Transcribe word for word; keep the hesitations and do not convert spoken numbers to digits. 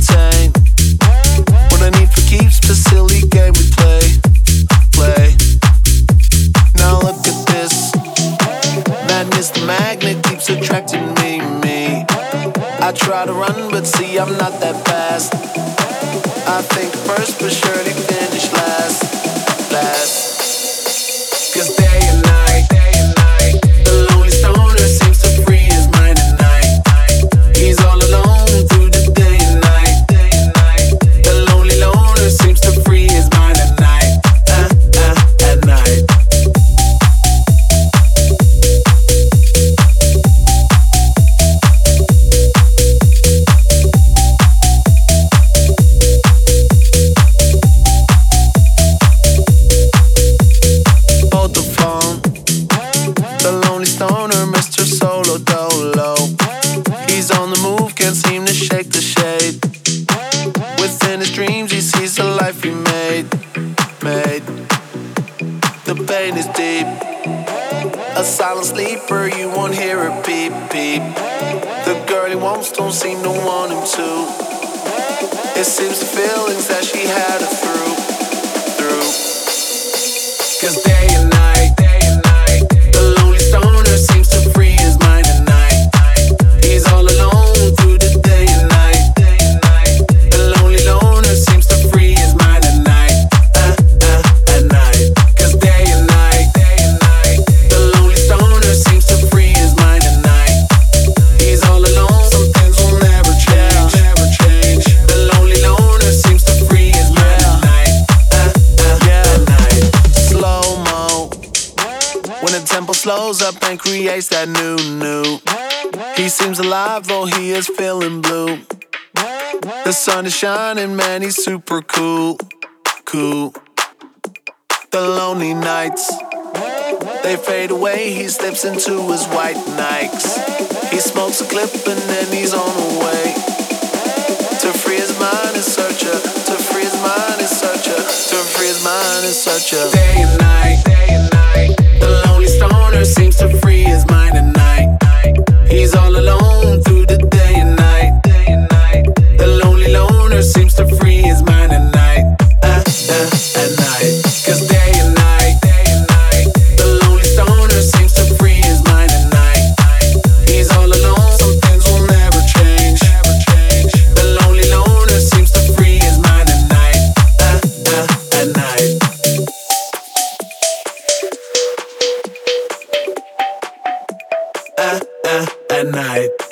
entertain. What I need for keeps the silly game we play, play. Now look at this. Madness, the magnet keeps attracting me, me. I try to run, but see I'm not that fast. I think first, but surely finish last, last. Cause day and night, day and night, the lonely stoner seems to free his mind at night. He's all alone through the day and night, day and night. The lonely loner seems to free his mind at night, uh, uh, at night. He's on the move, can't seem to shake the shade. Within his dreams he sees the life he made, made. The pain is deep. A silent sleeper, you won't hear her beep, beep. The girl he wants don't seem to want him to. It seems the feelings that she had her through, through. Cause day and night, day and night, the lonely stoner seems to free his mind at night. He's all alone through the day and night, day and night. The lonely loner seems to free his mind at night, uh, uh, at night. Cause day and night, day and night, the lonely stoner seems to free his mind at night. He's all alone, some things will never change, never change. The lonely loner seems to free his mind at night, uh, uh, at night. Slow-mo, when the tempo slows up and creates that new, new. He seems alive though he is feeling blue. The sun is shining, man, he's super cool, cool. The lonely nights, they fade away, he slips into his white Nikes. He smokes a clip and then he's on the way. To free his mind in search of, to free his mind in search of, to free his mind in search of. Day and night, day and night, the lonely stoner seems to free his mind at night. He's all alone through the day and night, day and night. The lonely loner seems to free his mind at night, uh, uh, at night. Cause day and night, day and night, the lonely stoner seems to free his mind at night. He's all alone, some things will never change, never change. The lonely loner seems to free his mind at night, uh, uh, at night. Uh, uh, at night.